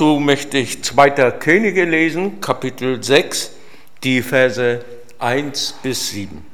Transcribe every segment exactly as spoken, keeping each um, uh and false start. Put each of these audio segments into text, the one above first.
dazu möchte ich zweiter Könige lesen, Kapitel sechs, die Verse eins bis sieben.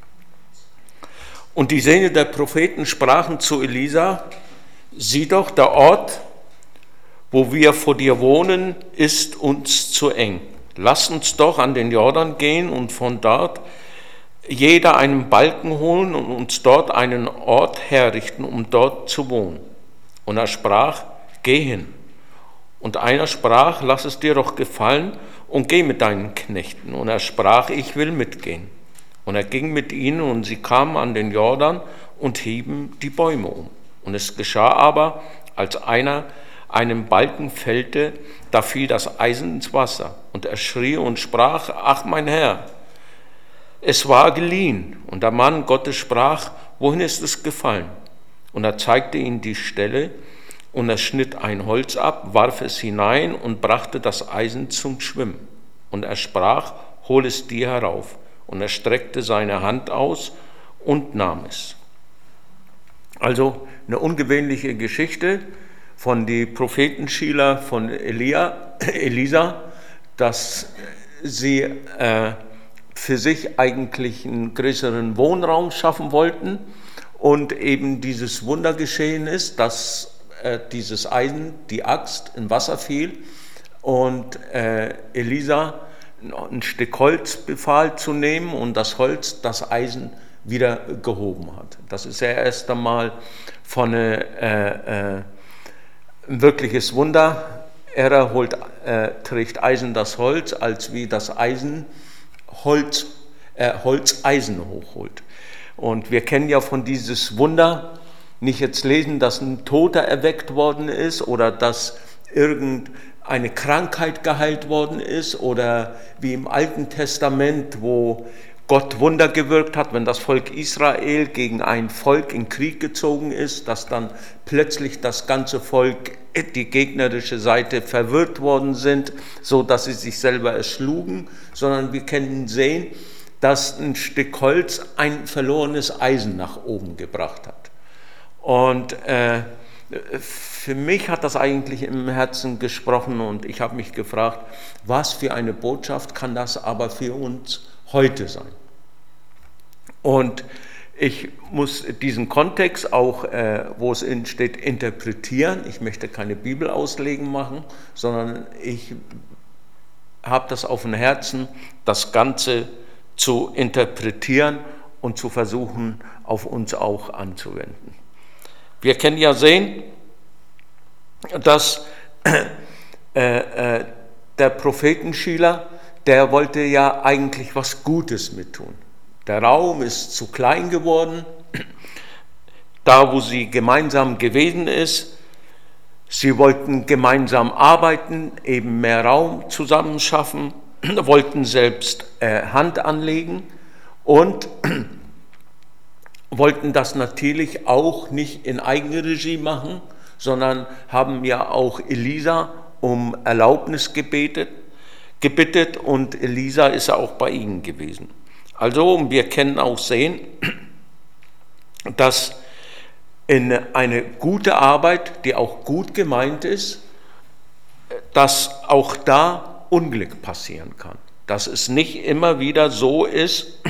Und die Söhne der Propheten sprachen zu Elisa: Sieh doch, der Ort, wo wir vor dir wohnen, ist uns zu eng. Lass uns doch an den Jordan gehen und von dort jeder einen Balken holen und uns dort einen Ort herrichten, um dort zu wohnen. Und er sprach: Geh hin. Und einer sprach: Lass es dir doch gefallen und geh mit deinen Knechten. Und er sprach: Ich will mitgehen. Und er ging mit ihnen, und sie kamen an den Jordan und hieben die Bäume um. Und es geschah aber, als einer einen Balken fällte, da fiel das Eisen ins Wasser. Und er schrie und sprach: Ach, mein Herr, es war geliehen. Und der Mann Gottes sprach: Wohin ist es gefallen? Und er zeigte ihm die Stelle, und er schnitt ein Holz ab, warf es hinein und brachte das Eisen zum Schwimmen. Und er sprach: Hol es dir herauf. Und er streckte seine Hand aus und nahm es. Also eine ungewöhnliche Geschichte von die Prophetenschüler von Elia, Elisa, dass sie äh, für sich eigentlich einen größeren Wohnraum schaffen wollten und eben dieses Wunder geschehen ist, dass äh, dieses Eisen, die Axt, in Wasser fiel und äh, Elisa ein Stück Holz befahl zu nehmen und das Holz das Eisen wieder gehoben hat. Das ist ja erst einmal von äh, äh, ein wirkliches Wunder. Er holt, äh, trägt Eisen das Holz, als wie das Eisen Holz, äh, Holz Eisen hochholt. Und wir kennen ja von dieses Wunder nicht jetzt lesen, dass ein Toter erweckt worden ist oder dass irgendeine Krankheit geheilt worden ist oder wie im Alten Testament, wo Gott Wunder gewirkt hat, wenn das Volk Israel gegen ein Volk in Krieg gezogen ist, dass dann plötzlich das ganze Volk, die gegnerische Seite, verwirrt worden sind, so dass sie sich selber erschlugen, sondern wir können sehen, dass ein Stück Holz ein verlorenes Eisen nach oben gebracht hat. Und äh, für mich hat das eigentlich im Herzen gesprochen und ich habe mich gefragt, was für eine Botschaft kann das aber für uns heute sein? Und ich muss diesen Kontext auch, äh, wo es steht, interpretieren. Ich möchte keine Bibelauslegung machen, sondern ich habe das auf dem Herzen, das Ganze zu interpretieren und zu versuchen, auf uns auch anzuwenden. Wir können ja sehen, dass äh, äh, der Prophetenschüler, der wollte ja eigentlich was Gutes mit tun. Der Raum ist zu klein geworden, da wo sie gemeinsam gewesen ist. Sie wollten gemeinsam arbeiten, eben mehr Raum zusammen schaffen, wollten selbst äh, Hand anlegen und wollten das natürlich auch nicht in Eigenregie machen, sondern haben ja auch Elisa um Erlaubnis gebetet, gebittet und Elisa ist ja auch bei ihnen gewesen. Also wir können auch sehen, dass in eine gute Arbeit, die auch gut gemeint ist, dass auch da Unglück passieren kann. Dass es nicht immer wieder so ist,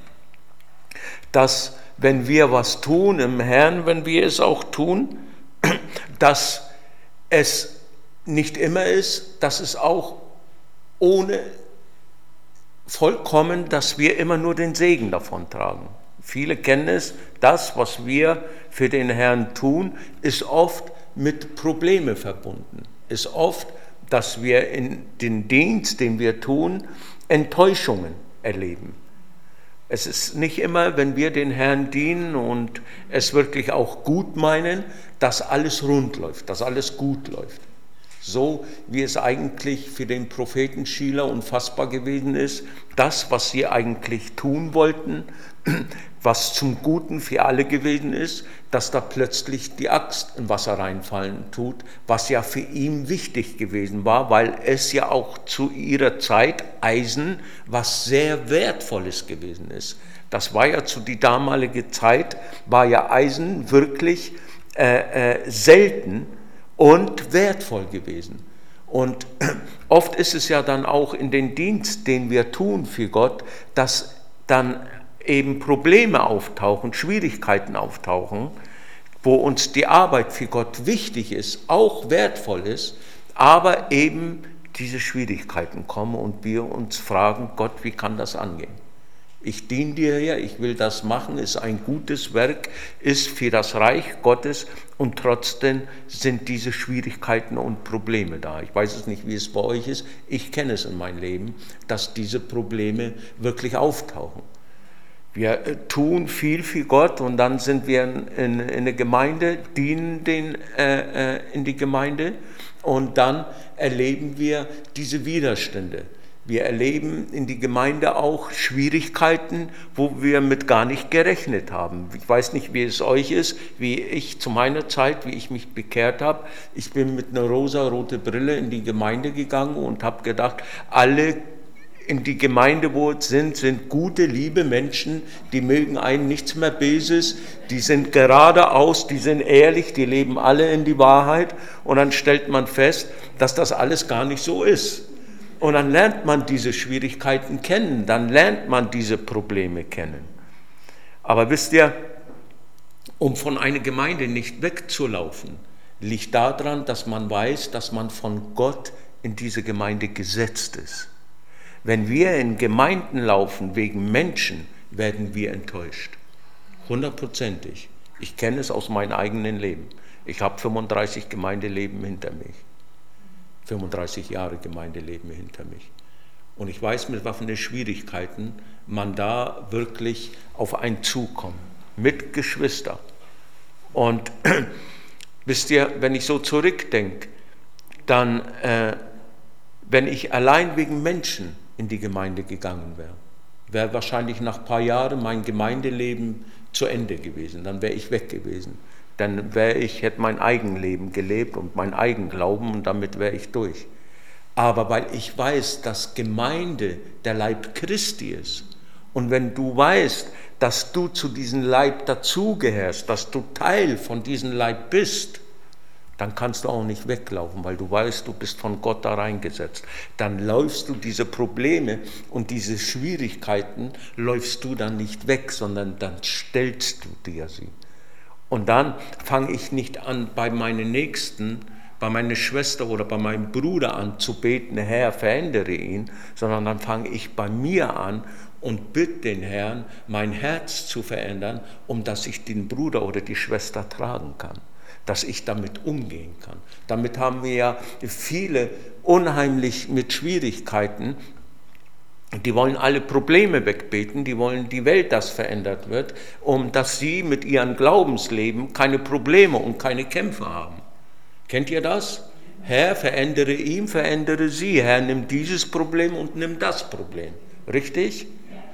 dass wenn wir was tun im Herrn, wenn wir es auch tun, dass es nicht immer ist, dass es auch ohne vollkommen, dass wir immer nur den Segen davon tragen. Viele kennen es, das, was wir für den Herrn tun, ist oft mit Problemen verbunden. Ist oft, dass wir in den Dienst, den wir tun, Enttäuschungen erleben. Es ist nicht immer, wenn wir den Herrn dienen und es wirklich auch gut meinen, dass alles rund läuft, dass alles gut läuft. So wie es eigentlich für den Propheten Schüler unfassbar gewesen ist, das, was sie eigentlich tun wollten, was zum Guten für alle gewesen ist, dass da plötzlich die Axt in Wasser reinfallen tut, was ja für ihn wichtig gewesen war, weil es ja auch zu ihrer Zeit Eisen, was sehr Wertvolles gewesen ist. Das war ja zu die damalige Zeit, war ja Eisen wirklich äh, äh, selten und wertvoll gewesen. Und oft ist es ja dann auch in den Dienst, den wir tun für Gott, dass dann eben Probleme auftauchen, Schwierigkeiten auftauchen, wo uns die Arbeit für Gott wichtig ist, auch wertvoll ist, aber eben diese Schwierigkeiten kommen und wir uns fragen, Gott, wie kann das angehen? Ich diene dir ja, ich will das machen, ist ein gutes Werk, ist für das Reich Gottes und trotzdem sind diese Schwierigkeiten und Probleme da. Ich weiß es nicht, wie es bei euch ist, ich kenne es in meinem Leben, dass diese Probleme wirklich auftauchen. Wir tun viel für Gott und dann sind wir in, in, in der Gemeinde, dienen den, äh, in die Gemeinde und dann erleben wir diese Widerstände. Wir erleben in die Gemeinde auch Schwierigkeiten, wo wir mit gar nicht gerechnet haben. Ich weiß nicht, wie es euch ist, wie ich zu meiner Zeit, wie ich mich bekehrt habe. Ich bin mit einer rosa-roten Brille in die Gemeinde gegangen und habe gedacht, alle in die Gemeinde, wo es sind, sind gute, liebe Menschen, die mögen einen nichts mehr Böses, die sind geradeaus, die sind ehrlich, die leben alle in die Wahrheit und dann stellt man fest, dass das alles gar nicht so ist. Und dann lernt man diese Schwierigkeiten kennen, dann lernt man diese Probleme kennen. Aber wisst ihr, um von einer Gemeinde nicht wegzulaufen, liegt daran, dass man weiß, dass man von Gott in diese Gemeinde gesetzt ist. Wenn wir in Gemeinden laufen wegen Menschen, werden wir enttäuscht. Hundertprozentig. Ich kenne es aus meinem eigenen Leben. Ich habe fünfunddreißig Gemeindeleben hinter mich. fünfunddreißig Jahre Gemeindeleben hinter mich. Und ich weiß, mit was für Schwierigkeiten man da wirklich auf einen zukommt. Mit Geschwistern. Und wisst ihr, wenn ich so zurückdenke, dann, äh, wenn ich allein wegen Menschen in die Gemeinde gegangen wäre, wäre wahrscheinlich nach ein paar Jahren mein Gemeindeleben zu Ende gewesen. Dann wäre ich weg gewesen. Dann wäre ich, hätte mein Eigenleben gelebt und mein Eigenglauben und damit wäre ich durch. Aber weil ich weiß, dass Gemeinde der Leib Christi ist und wenn du weißt, dass du zu diesem Leib dazugehörst, dass du Teil von diesem Leib bist, dann kannst du auch nicht weglaufen, weil du weißt, du bist von Gott da reingesetzt. Dann läufst du diese Probleme und diese Schwierigkeiten, läufst du dann nicht weg, sondern dann stellst du dir sie. Und dann fange ich nicht an, bei meinen Nächsten, bei meiner Schwester oder bei meinem Bruder an zu beten, Herr, verändere ihn, sondern dann fange ich bei mir an und bitte den Herrn, mein Herz zu verändern, um dass ich den Bruder oder die Schwester tragen kann, dass ich damit umgehen kann. Damit haben wir ja viele unheimlich mit Schwierigkeiten. Die wollen alle Probleme wegbeten, die wollen die Welt, dass verändert wird, um dass sie mit ihrem Glaubensleben keine Probleme und keine Kämpfe haben. Kennt ihr das? Herr, verändere ihn, verändere sie. Herr, nimm dieses Problem und nimm das Problem. Richtig?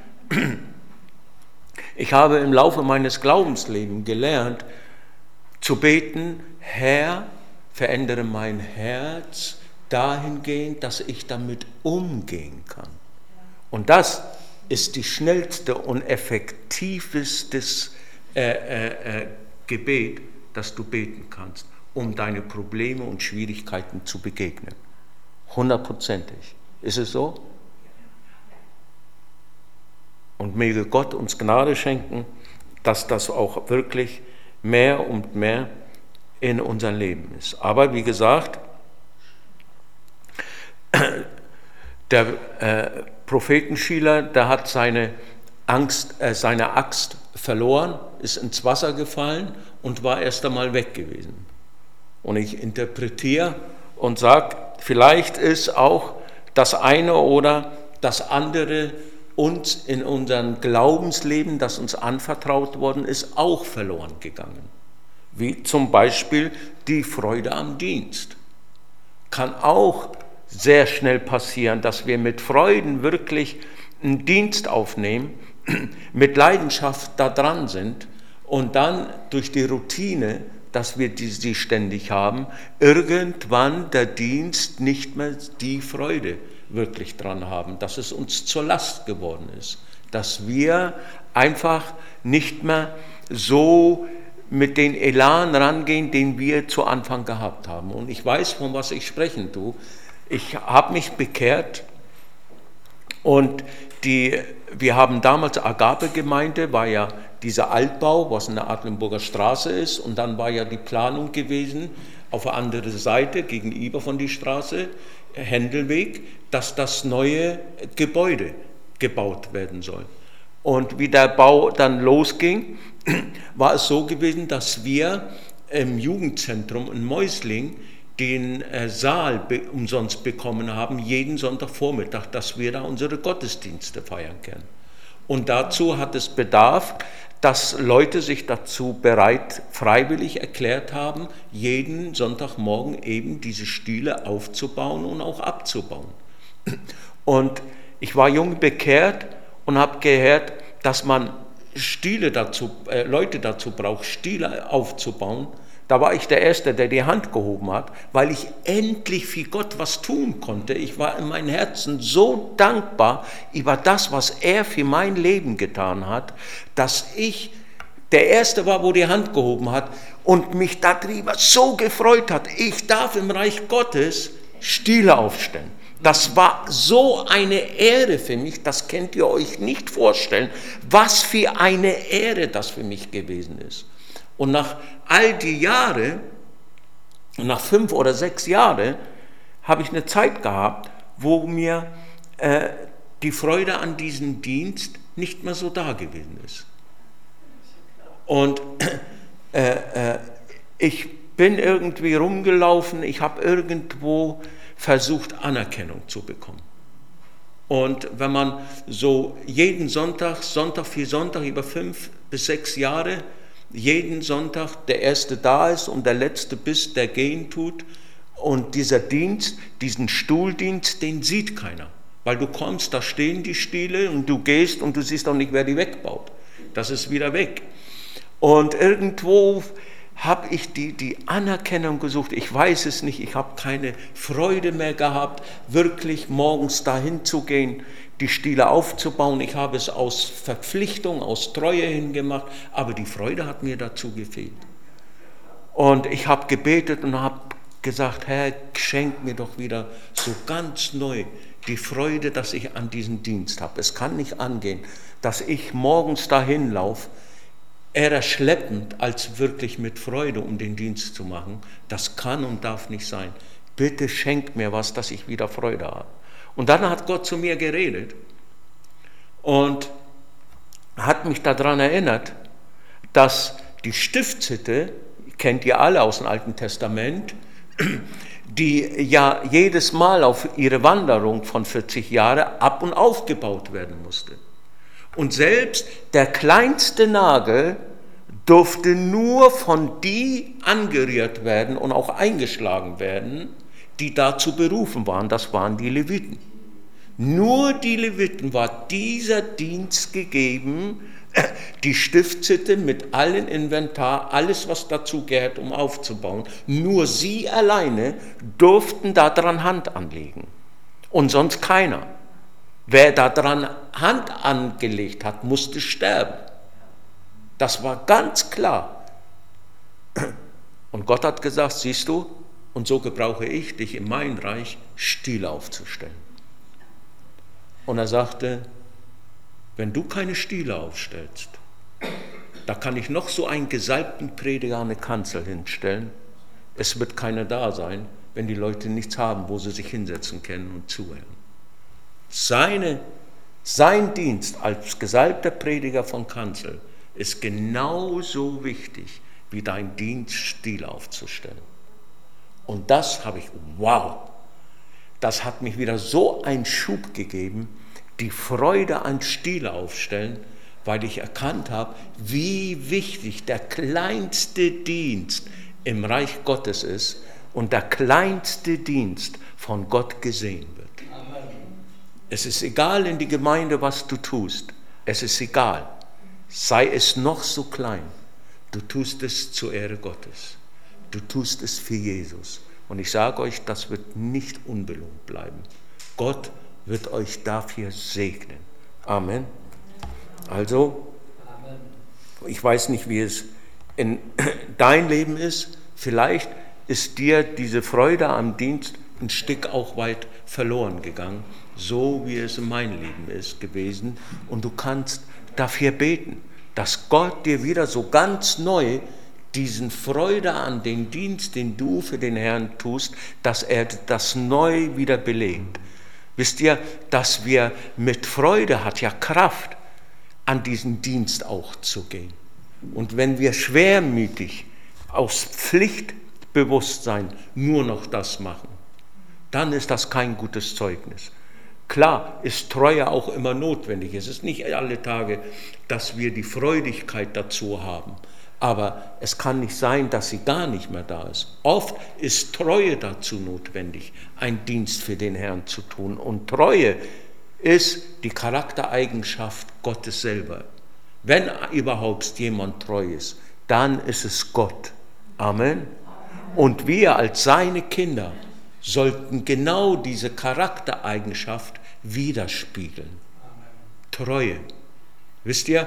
Ich habe im Laufe meines Glaubenslebens gelernt, zu beten, Herr, verändere mein Herz dahingehend, dass ich damit umgehen kann. Und das ist die schnellste und effektivste äh, äh, Gebet, das du beten kannst, um deine Probleme und Schwierigkeiten zu begegnen. Hundertprozentig. Ist es so? Und möge Gott uns Gnade schenken, dass das auch wirklich mehr und mehr in unserem Leben ist. Aber wie gesagt, der äh, Prophetenschieler, der hat seine Angst, äh, seine Axt verloren, ist ins Wasser gefallen und war erst einmal weg gewesen. Und ich interpretiere und sage, vielleicht ist auch das eine oder das andere uns in unserem Glaubensleben, das uns anvertraut worden ist, auch verloren gegangen. Wie zum Beispiel die Freude am Dienst. Kann auch sehr schnell passieren, dass wir mit Freuden wirklich einen Dienst aufnehmen, mit Leidenschaft da dran sind und dann durch die Routine, dass wir die, die ständig haben, irgendwann der Dienst nicht mehr die Freude wirklich dran haben, dass es uns zur Last geworden ist, dass wir einfach nicht mehr so mit den Elan rangehen, den wir zu Anfang gehabt haben. Und ich weiß, von was ich sprechen tue. ich habe mich bekehrt und die, wir haben damals Agape-Gemeinde, war ja dieser Altbau, was in der Adlenburger Straße ist, und dann war ja die Planung gewesen, auf der anderen Seite, gegenüber von die Straße, Händelweg, dass das neue Gebäude gebaut werden soll. Und wie der Bau dann losging, war es so gewesen, dass wir im Jugendzentrum in Meusling den Saal umsonst bekommen haben, jeden Sonntagvormittag, dass wir da unsere Gottesdienste feiern können. Und dazu hat es Bedarf, dass Leute sich dazu bereit, freiwillig erklärt haben, jeden Sonntagmorgen eben diese Stühle aufzubauen und auch abzubauen. Und ich war jung bekehrt und habe gehört, dass man Stühle dazu, äh, Leute dazu braucht, Stühle aufzubauen. Da war ich der Erste, der die Hand gehoben hat, weil ich endlich für Gott was tun konnte. Ich war in meinem Herzen so dankbar über das, was er für mein Leben getan hat, dass ich der Erste war, wo die Hand gehoben hat und mich darüber so gefreut hat. Ich darf im Reich Gottes Stühle aufstellen. Das war so eine Ehre für mich, das könnt ihr euch nicht vorstellen, was für eine Ehre das für mich gewesen ist. Und nach all die Jahre, nach fünf oder sechs Jahren, habe ich eine Zeit gehabt, wo mir äh, die Freude an diesem Dienst nicht mehr so da gewesen ist. Und äh, äh, ich bin irgendwie rumgelaufen, ich habe irgendwo versucht, Anerkennung zu bekommen. Und wenn man so jeden Sonntag, Sonntag für Sonntag, über fünf bis sechs Jahre, jeden Sonntag der Erste da ist und der Letzte bis der gehen tut. Und dieser Dienst, diesen Stuhldienst, den sieht keiner. Weil du kommst, da stehen die Stühle und du gehst und du siehst auch nicht, wer die wegbaut. Das ist wieder weg. Und irgendwo habe ich die, die Anerkennung gesucht. Ich weiß es nicht, ich habe keine Freude mehr gehabt, wirklich morgens dahin zu gehen, die Stühle aufzubauen. Ich habe es aus Verpflichtung, aus Treue hingemacht, aber die Freude hat mir dazu gefehlt. Und ich habe gebetet und habe gesagt, Herr, schenk mir doch wieder so ganz neu die Freude, dass ich an diesem Dienst habe. Es kann nicht angehen, dass ich morgens dahin laufe, eher schleppend als wirklich mit Freude, um den Dienst zu machen. Das kann und darf nicht sein. Bitte schenk mir was, dass ich wieder Freude habe. Und dann hat Gott zu mir geredet und hat mich daran erinnert, dass die Stiftshütte, kennt ihr alle aus dem Alten Testament, die ja jedes Mal auf ihre Wanderung von vierzig Jahren ab- und aufgebaut werden musste. Und selbst der kleinste Nagel durfte nur von die angerührt werden und auch eingeschlagen werden, die dazu berufen waren. Das waren die Leviten. Nur die Leviten war dieser Dienst gegeben, die Stiftshütte mit allem Inventar, alles was dazu gehört, um aufzubauen. Nur sie alleine durften daran Hand anlegen und sonst keiner. Wer daran Hand angelegt hat, musste sterben. Das war ganz klar. Und Gott hat gesagt, siehst du, und so gebrauche ich dich in mein Reich, Stühle aufzustellen. Und er sagte, wenn du keine Stühle aufstellst, da kann ich noch so einen gesalbten Prediger an eine Kanzel hinstellen. Es wird keiner da sein, wenn die Leute nichts haben, wo sie sich hinsetzen können und zuhören. Seine, sein Dienst als gesalbter Prediger von Kanzel ist genauso wichtig, wie dein Dienst, Stühle aufzustellen. Und das habe ich, wow, das hat mich wieder so einen Schub gegeben, die Freude an Stühle aufstellen, weil ich erkannt habe, wie wichtig der kleinste Dienst im Reich Gottes ist und der kleinste Dienst von Gott gesehen wird. Amen. Es ist egal in die Gemeinde, was du tust. Es ist egal. Sei es noch so klein. Du tust es zur Ehre Gottes. Du tust es für Jesus. Und ich sage euch, das wird nicht unbelohnt bleiben. Gott wird euch dafür segnen. Amen. Also, ich weiß nicht, wie es in dein Leben ist. Vielleicht ist dir diese Freude am Dienst ein Stück auch weit verloren gegangen, so wie es in meinem Leben ist gewesen. Und du kannst dafür beten, dass Gott dir wieder so ganz neu diesen Freude an den Dienst, den du für den Herrn tust, dass er das neu wieder belebt. Wisst ihr, dass wir mit Freude hat ja Kraft, an diesen Dienst auch zu gehen. Und wenn wir schwermütig aus Pflichtbewusstsein nur noch das machen, dann ist das kein gutes Zeugnis. Klar ist Treue auch immer notwendig. Es ist nicht alle Tage, dass wir die Freudigkeit dazu haben. Aber es kann nicht sein, dass sie gar nicht mehr da ist. Oft ist Treue dazu notwendig, einen Dienst für den Herrn zu tun. Und Treue ist die Charaktereigenschaft Gottes selber. Wenn überhaupt jemand treu ist, dann ist es Gott. Amen. Und wir als seine Kinder sollten genau diese Charaktereigenschaft widerspiegeln. Treue. Wisst ihr,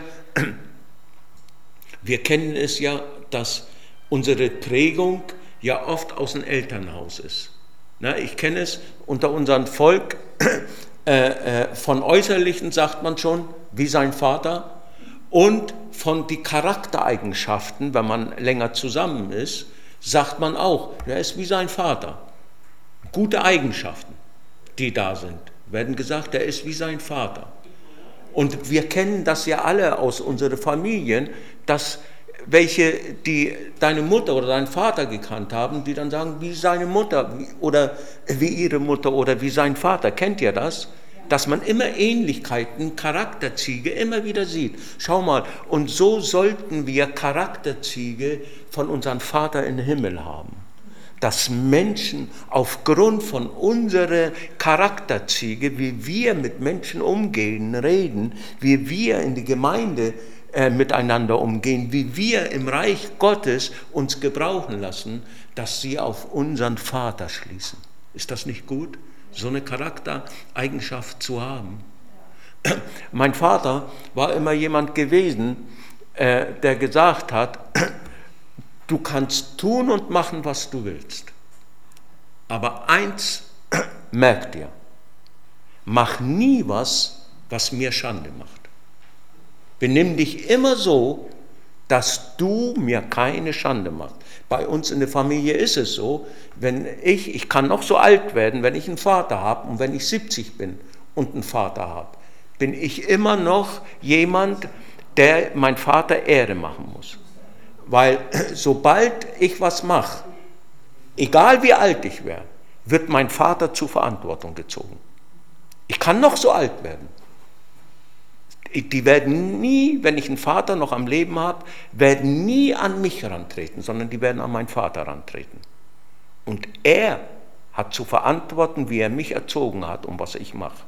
wir kennen es ja, dass unsere Prägung ja oft aus dem Elternhaus ist. Na, ich kenne es unter unserem Volk, äh, äh, von Äußerlichen sagt man schon, wie sein Vater, und von den Charaktereigenschaften, wenn man länger zusammen ist, sagt man auch, er ist wie sein Vater. Gute Eigenschaften, die da sind, werden gesagt, er ist wie sein Vater. Und wir kennen das ja alle aus unseren Familien, dass welche, die deine Mutter oder deinen Vater gekannt haben, die dann sagen, wie seine Mutter oder wie ihre Mutter oder wie sein Vater. Kennt ihr das? Dass man immer Ähnlichkeiten, Charakterzüge immer wieder sieht. Schau mal, und so sollten wir Charakterzüge von unserem Vater im Himmel haben. Dass Menschen aufgrund von unseren Charakterzügen, wie wir mit Menschen umgehen, reden, wie wir in die Gemeinde äh, miteinander umgehen, wie wir im Reich Gottes uns gebrauchen lassen, dass sie auf unseren Vater schließen. Ist das nicht gut, so eine Charaktereigenschaft zu haben? Mein Vater war immer jemand gewesen, äh, der gesagt hat, du kannst tun und machen, was du willst. Aber eins merk dir, mach nie was, was mir Schande macht. Benimm dich immer so, dass du mir keine Schande machst. Bei uns in der Familie ist es so, wenn ich, ich kann noch so alt werden, wenn ich einen Vater habe und wenn ich siebzig bin und einen Vater habe, bin ich immer noch jemand, der mein Vater Ehre machen muss. Weil sobald ich was mache, egal wie alt ich wäre, wird mein Vater zur Verantwortung gezogen. Ich kann noch so alt werden. Die werden nie, wenn ich einen Vater noch am Leben habe, werden nie an mich herantreten, sondern die werden an meinen Vater herantreten. Und er hat zu verantworten, wie er mich erzogen hat und was ich mache.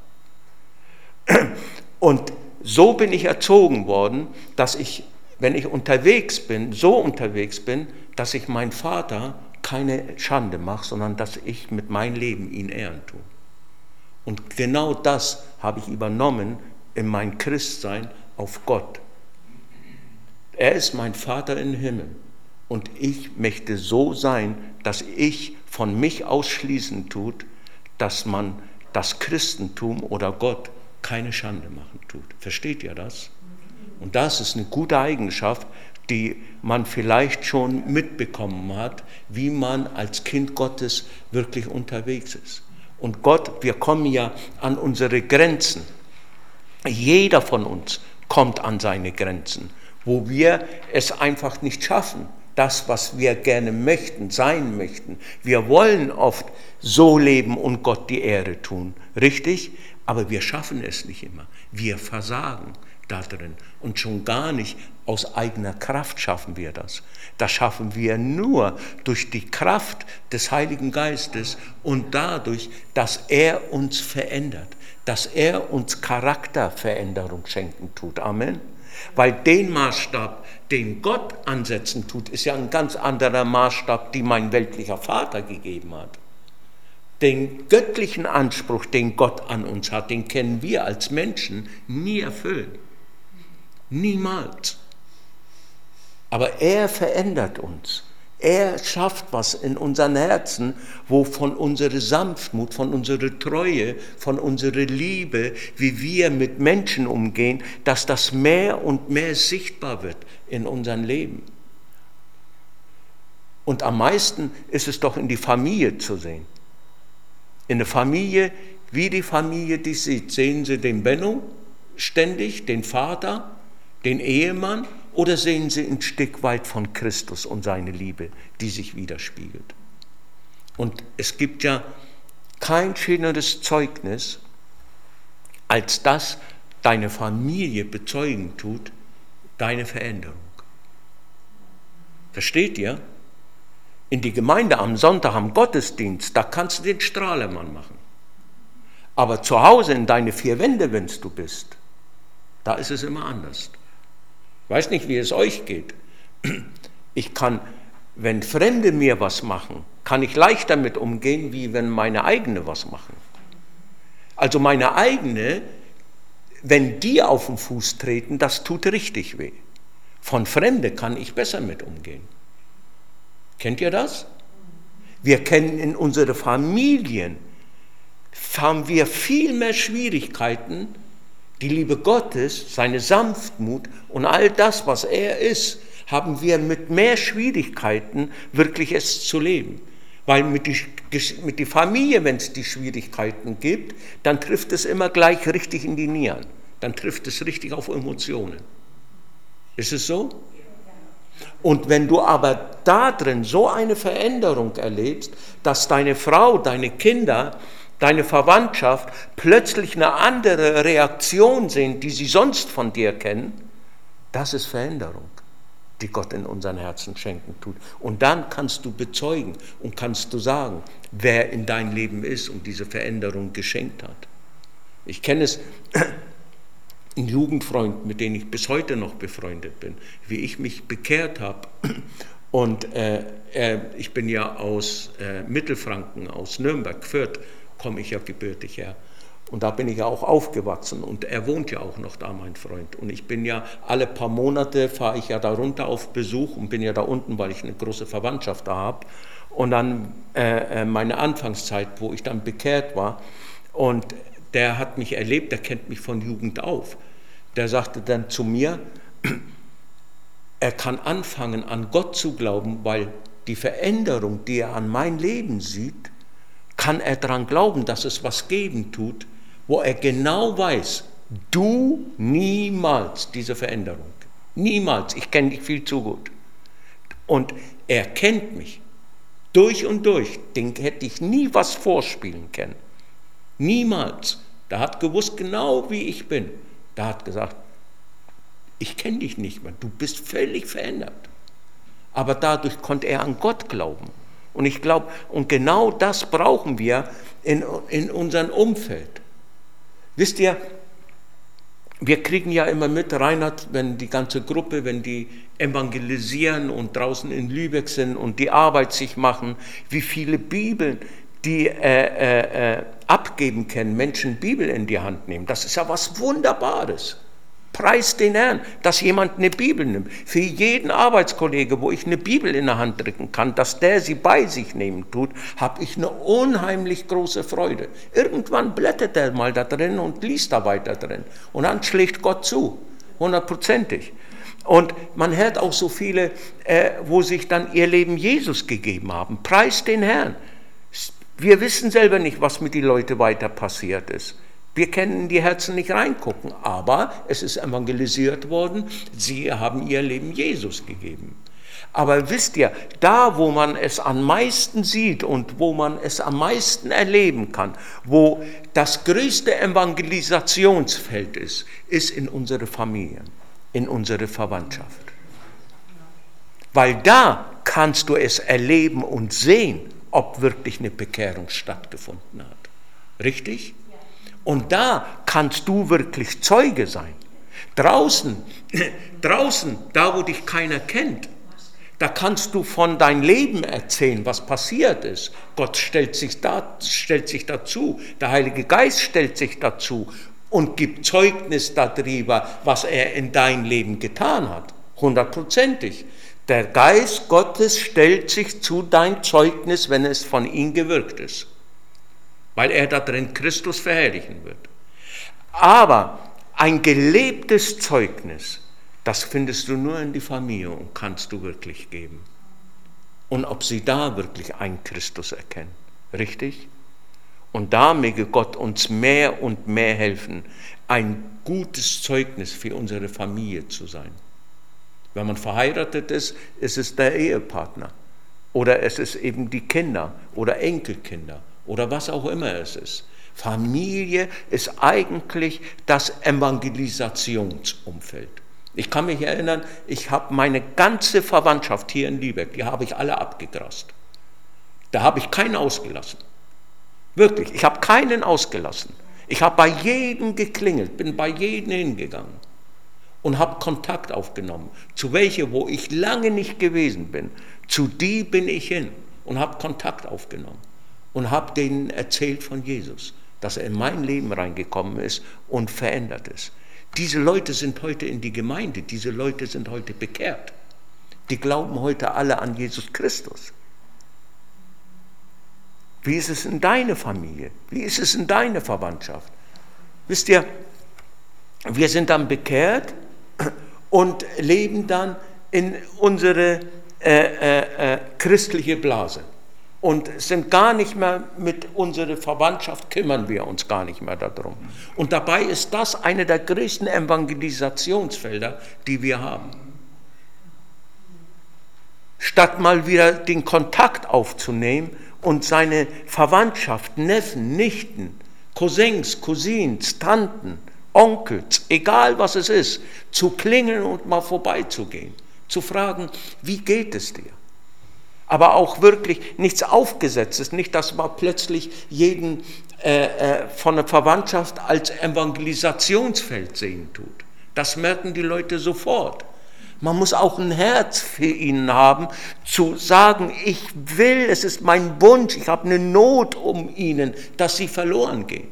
Und so bin ich erzogen worden, dass ich, wenn ich unterwegs bin, so unterwegs bin, dass ich meinen Vater keine Schande mache, sondern dass ich mit meinem Leben ihn ehren tue. Und genau das habe ich übernommen in mein Christsein auf Gott. Er ist mein Vater im Himmel und ich möchte so sein, dass ich von mich ausschließen tut, dass man das Christentum oder Gott keine Schande machen tut. Versteht ihr das? Und das ist eine gute Eigenschaft, die man vielleicht schon mitbekommen hat, wie man als Kind Gottes wirklich unterwegs ist. Und Gott, wir kommen ja an unsere Grenzen. Jeder von uns kommt an seine Grenzen, wo wir es einfach nicht schaffen, das, was wir gerne möchten, sein möchten. Wir wollen oft so leben und Gott die Ehre tun, richtig? Aber wir schaffen es nicht immer. Wir versagen da drin und schon gar nicht aus eigener Kraft schaffen wir das. Das schaffen wir nur durch die Kraft des Heiligen Geistes und dadurch, dass er uns verändert, dass er uns Charakterveränderung schenken tut. Amen. Weil den Maßstab, den Gott ansetzen tut, ist ja ein ganz anderer Maßstab, den mein weltlicher Vater gegeben hat. Den göttlichen Anspruch, den Gott an uns hat, den können wir als Menschen nie erfüllen. Niemals. Aber er verändert uns. Er schafft was in unseren Herzen, wo von unserer Sanftmut, von unserer Treue, von unserer Liebe, wie wir mit Menschen umgehen, dass das mehr und mehr sichtbar wird in unserem Leben. Und am meisten ist es doch in die Familie zu sehen. In der Familie, wie die Familie dich sieht, sehen sie den Benno ständig, den Vater, den Ehemann, oder sehen sie ein Stück weit von Christus und seine Liebe, die sich widerspiegelt. Und es gibt ja kein schöneres Zeugnis, als das deine Familie bezeugen tut, deine Veränderung. Versteht ihr? In die Gemeinde am Sonntag, am Gottesdienst, da kannst du den Strahlemann machen. Aber zu Hause in deine vier Wände, wenn du bist, da ist es immer anders. Ich weiß nicht, wie es euch geht. Ich kann, wenn Fremde mir was machen, kann ich leichter damit umgehen, wie wenn meine eigene was machen. Also meine eigene, wenn die auf den Fuß treten, das tut richtig weh. Von Fremde kann ich besser mit umgehen. Kennt ihr das? Wir kennen in unseren Familien, haben wir viel mehr Schwierigkeiten, die Liebe Gottes, seine Sanftmut und all das, was er ist, haben wir mit mehr Schwierigkeiten, wirklich es zu leben. Weil mit die, mit die Familie, wenn es die Schwierigkeiten gibt, dann trifft es immer gleich richtig in die Nieren. Dann trifft es richtig auf Emotionen. Ist es so? Und wenn du aber da drin so eine Veränderung erlebst, dass deine Frau, deine Kinder, deine Verwandtschaft plötzlich eine andere Reaktion sehen, die sie sonst von dir kennen, das ist Veränderung, die Gott in unseren Herzen schenken tut. Und dann kannst du bezeugen und kannst du sagen, wer in dein Leben ist und diese Veränderung geschenkt hat. Ich kenne es, ein Jugendfreund, mit dem ich bis heute noch befreundet bin, wie ich mich bekehrt habe. Und äh, äh, ich bin ja aus äh, Mittelfranken, aus Nürnberg, Fürth, komme ich ja gebürtig her. Und da bin ich ja auch aufgewachsen und er wohnt ja auch noch da, mein Freund. Und ich bin ja, alle paar Monate fahre ich ja da runter auf Besuch und bin ja da unten, weil ich eine große Verwandtschaft da habe. Und dann äh, meine Anfangszeit, wo ich dann bekehrt war, und der hat mich erlebt, der kennt mich von Jugend auf. Der sagte dann zu mir, er kann anfangen, an Gott zu glauben, weil die Veränderung, die er an mein Leben sieht, kann er daran glauben, dass es was geben tut, wo er genau weiß, du niemals diese Veränderung. Niemals, ich kenne dich viel zu gut. Und er kennt mich durch und durch, den hätte ich nie was vorspielen können. Niemals. Der hat gewusst, genau wie ich bin. Der hat gesagt, ich kenne dich nicht mehr, du bist völlig verändert. Aber dadurch konnte er an Gott glauben. Und ich glaube, und genau das brauchen wir in, in unserem Umfeld. Wisst ihr, wir kriegen ja immer mit, Reinhard, wenn die ganze Gruppe, wenn die evangelisieren und draußen in Lübeck sind und die Arbeit sich machen, wie viele Bibeln die äh, äh, abgeben können, Menschen Bibel in die Hand nehmen. Das ist ja was Wunderbares. Preis den Herrn, dass jemand eine Bibel nimmt. Für jeden Arbeitskollege, wo ich eine Bibel in der Hand drücken kann, dass der sie bei sich nehmen tut, habe ich eine unheimlich große Freude. Irgendwann blättert er mal da drin und liest da weiter drin. Und dann schlägt Gott zu, hundertprozentig. Und man hört auch so viele, äh, wo sich dann ihr Leben Jesus gegeben haben. Preis den Herrn. Wir wissen selber nicht, was mit den Leuten weiter passiert ist. Wir können in die Herzen nicht reingucken, aber es ist evangelisiert worden, sie haben ihr Leben Jesus gegeben. Aber wisst ihr, da wo man es am meisten sieht und wo man es am meisten erleben kann, wo das größte Evangelisationsfeld ist, ist in unsere Familien, in unsere Verwandtschaft. Weil da kannst du es erleben und sehen, ob wirklich eine Bekehrung stattgefunden hat. Richtig? Und da kannst du wirklich Zeuge sein. Draußen, draußen, da wo dich keiner kennt, da kannst du von deinem Leben erzählen, was passiert ist. Gott stellt sich, da, stellt sich dazu, der Heilige Geist stellt sich dazu und gibt Zeugnis darüber, was er in dein Leben getan hat. Hundertprozentig. Der Geist Gottes stellt sich zu dein Zeugnis, wenn es von ihm gewirkt ist, weil er darin Christus verherrlichen wird. Aber ein gelebtes Zeugnis, das findest du nur in die Familie und kannst du wirklich geben. Und ob sie da wirklich einen Christus erkennen. Richtig? Und da möge Gott uns mehr und mehr helfen, ein gutes Zeugnis für unsere Familie zu sein. Wenn man verheiratet ist, ist es der Ehepartner. Oder es ist eben die Kinder oder Enkelkinder oder was auch immer es ist. Familie ist eigentlich das Evangelisationsumfeld. Ich kann mich erinnern, ich habe meine ganze Verwandtschaft hier in Liebeck, die habe ich alle abgegrast. Da habe ich keinen ausgelassen. Wirklich, ich habe keinen ausgelassen. Ich habe bei jedem geklingelt, bin bei jedem hingegangen und habe Kontakt aufgenommen. Zu welche, wo ich lange nicht gewesen bin, zu die bin ich hin und habe Kontakt aufgenommen und habe denen erzählt von Jesus, dass er in mein Leben reingekommen ist und verändert ist. Diese Leute sind heute in die Gemeinde, diese Leute sind heute bekehrt. Die glauben heute alle an Jesus Christus. Wie ist es in deiner Familie? Wie ist es in deiner Verwandtschaft? Wisst ihr, wir sind dann bekehrt und leben dann in unsere äh, äh, äh, christliche Blase und sind gar nicht mehr mit unserer Verwandtschaft, kümmern wir uns gar nicht mehr darum. Und dabei ist das eine der größten Evangelisationsfelder, die wir haben. Statt mal wieder den Kontakt aufzunehmen und seine Verwandtschaft, Neffen, Nichten, Cousins, Cousins, Tanten, Onkels, egal was es ist, zu klingeln und mal vorbeizugehen, zu fragen, wie geht es dir? Aber auch wirklich nichts Aufgesetztes, nicht, dass man plötzlich jeden äh, äh, von der Verwandtschaft als Evangelisationsfeld sehen tut. Das merken die Leute sofort. Man muss auch ein Herz für ihn haben, zu sagen, ich will, es ist mein Wunsch, ich habe eine Not um ihnen, dass sie verloren gehen.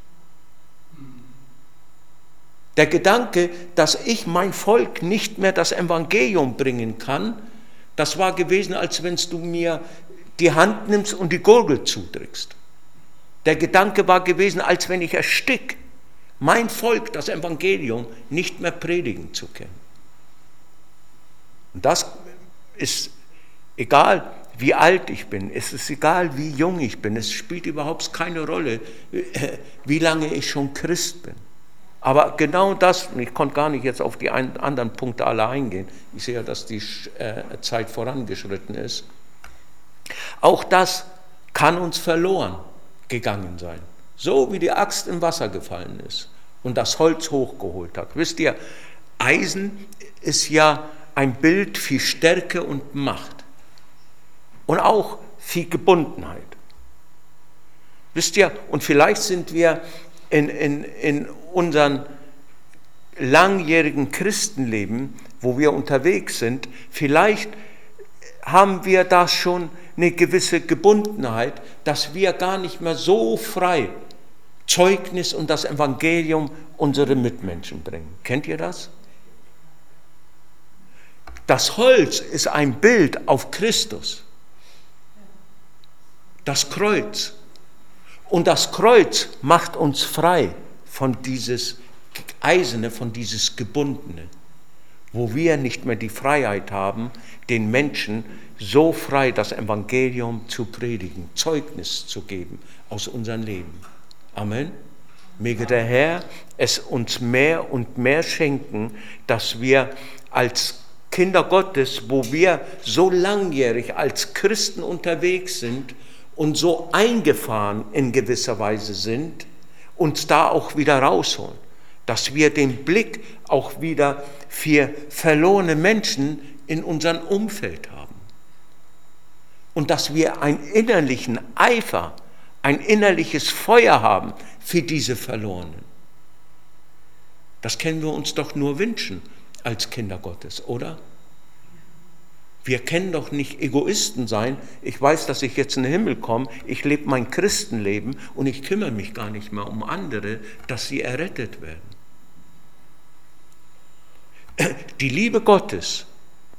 Der Gedanke, dass ich mein Volk nicht mehr das Evangelium bringen kann, das war gewesen, als wenn du mir die Hand nimmst und die Gurgel zudrückst. Der Gedanke war gewesen, als wenn ich erstick, mein Volk das Evangelium nicht mehr predigen zu können. Und das ist egal, wie alt ich bin, es ist egal, wie jung ich bin, es spielt überhaupt keine Rolle, wie lange ich schon Christ bin. Aber genau das, und ich konnte gar nicht jetzt auf die ein, anderen Punkte alle eingehen, ich sehe ja, dass die äh, Zeit vorangeschritten ist, auch das kann uns verloren gegangen sein. So wie die Axt im Wasser gefallen ist und das Holz hochgeholt hat. Wisst ihr, Eisen ist ja ein Bild für Stärke und Macht und auch für Gebundenheit. Wisst ihr, und vielleicht sind wir in, in, in unserem langjährigen Christenleben, wo wir unterwegs sind, vielleicht haben wir da schon eine gewisse Gebundenheit, dass wir gar nicht mehr so frei Zeugnis und das Evangelium unsere Mitmenschen bringen. Kennt ihr das? Das Holz ist ein Bild auf Christus. Das Kreuz. Und das Kreuz macht uns frei von dieses Eiserne, von dieses Gebundene, wo wir nicht mehr die Freiheit haben, den Menschen so frei das Evangelium zu predigen, Zeugnis zu geben aus unserem Leben. Amen. Möge der Herr es uns mehr und mehr schenken, dass wir als Kinder Gottes, wo wir so langjährig als Christen unterwegs sind und so eingefahren in gewisser Weise sind, uns da auch wieder rausholen, dass wir den Blick auch wieder für verlorene Menschen in unserem Umfeld haben und dass wir einen innerlichen Eifer, ein innerliches Feuer haben für diese Verlorenen. Das können wir uns doch nur wünschen als Kinder Gottes, oder? Wir können doch nicht Egoisten sein. Ich weiß, dass ich jetzt in den Himmel komme, ich lebe mein Christenleben und ich kümmere mich gar nicht mehr um andere, dass sie errettet werden. Die Liebe Gottes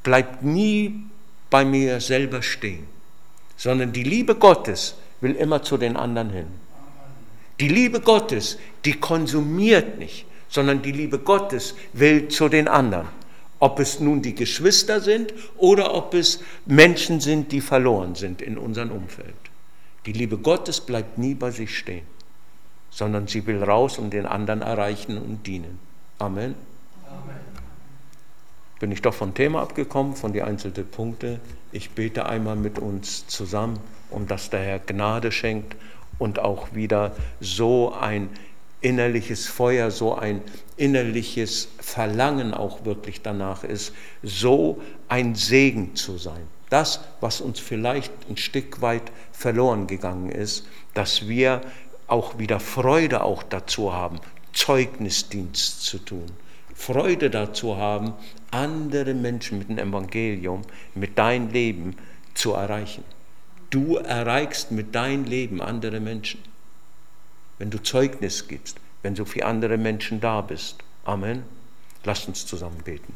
bleibt nie bei mir selber stehen, sondern die Liebe Gottes will immer zu den anderen hin. Die Liebe Gottes, die konsumiert nicht, sondern die Liebe Gottes will zu den anderen. Ob es nun die Geschwister sind oder ob es Menschen sind, die verloren sind in unserem Umfeld. Die Liebe Gottes bleibt nie bei sich stehen, sondern sie will raus und den anderen erreichen und dienen. Amen. Amen. Bin ich doch vom Thema abgekommen, von den einzelnen Punkten. Ich bete einmal mit uns zusammen, um dass der Herr Gnade schenkt und auch wieder so ein innerliches Feuer, so ein innerliches Verlangen auch wirklich danach ist, so ein Segen zu sein. Das, was uns vielleicht ein Stück weit verloren gegangen ist, dass wir auch wieder Freude auch dazu haben, Zeugnisdienst zu tun. Freude dazu haben, andere Menschen mit dem Evangelium, mit deinem Leben zu erreichen. Du erreichst mit deinem Leben andere Menschen, wenn du Zeugnis gibst, wenn du für andere Menschen da bist. Amen. Lasst uns zusammen beten.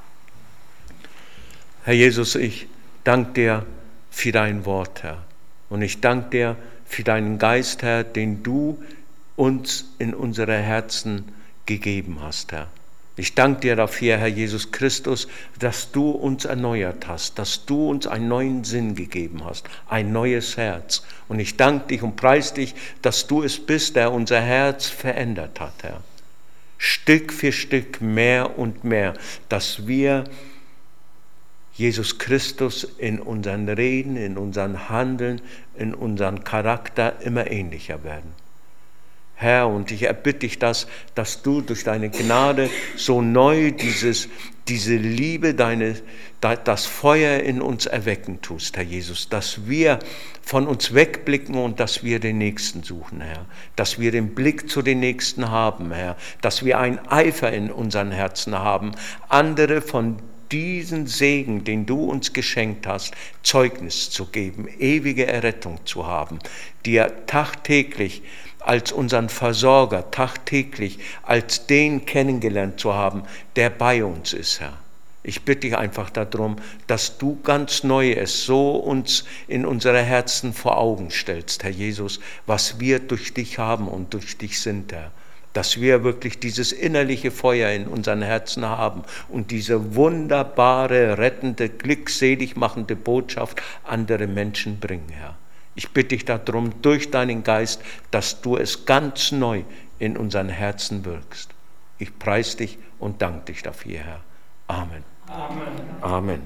Herr Jesus, ich danke dir für dein Wort, Herr. Und ich danke dir für deinen Geist, Herr, den du uns in unsere Herzen gegeben hast, Herr. Ich danke dir dafür, Herr Jesus Christus, dass du uns erneuert hast, dass du uns einen neuen Sinn gegeben hast, ein neues Herz. Und ich danke dich und preise dich, dass du es bist, der unser Herz verändert hat, Herr. Stück für Stück mehr und mehr, dass wir Jesus Christus in unseren Reden, in unseren Handeln, in unseren Charakter immer ähnlicher werden. Herr, und ich erbitte dich das, dass du durch deine Gnade so neu dieses, diese Liebe, deine, das Feuer in uns erwecken tust, Herr Jesus, dass wir von uns wegblicken und dass wir den Nächsten suchen, Herr, dass wir den Blick zu den Nächsten haben, Herr, dass wir einen Eifer in unseren Herzen haben, andere von diesen Segen, den du uns geschenkt hast, Zeugnis zu geben, ewige Errettung zu haben, dir tagtäglich als unseren Versorger, tagtäglich als den kennengelernt zu haben, der bei uns ist, Herr. Ich bitte dich einfach darum, dass du ganz neu es so uns in unsere Herzen vor Augen stellst, Herr Jesus, was wir durch dich haben und durch dich sind, Herr. Dass wir wirklich dieses innerliche Feuer in unseren Herzen haben und diese wunderbare, rettende, glückselig machende Botschaft andere Menschen bringen, Herr. Ich bitte dich darum, durch deinen Geist, dass du es ganz neu in unseren Herzen wirkst. Ich preise dich und danke dich dafür, Herr. Amen. Amen. Amen.